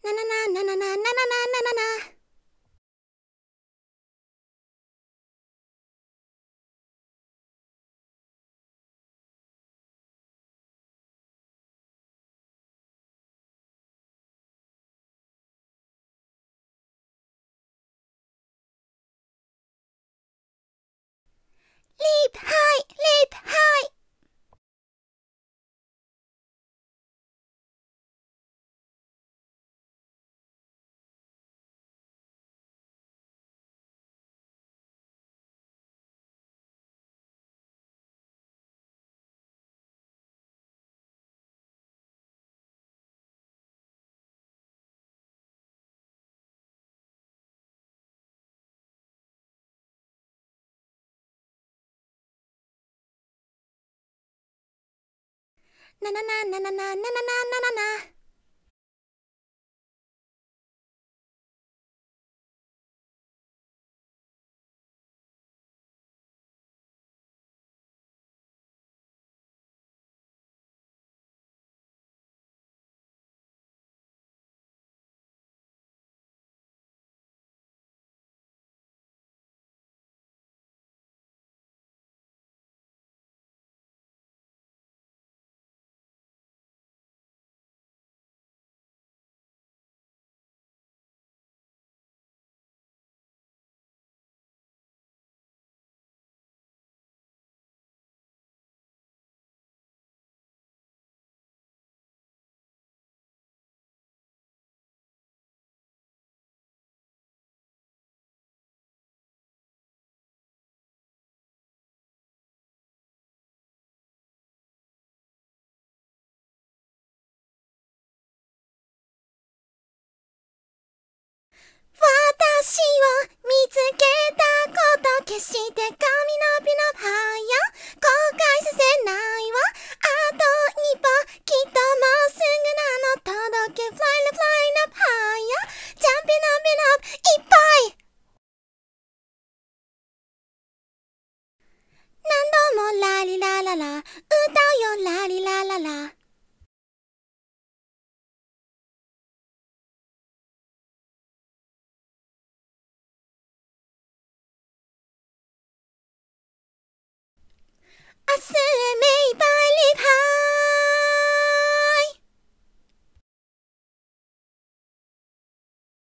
なななななななななななな。リープハイ、リープハイ。なななななななななななな。私を見つけたこと決して神のピノファイヤー後悔させないわ。あと一歩きっともうすぐなの届け Fly the fly up higher ジャンピン up いっぱい。何度もラリラララ歌うよ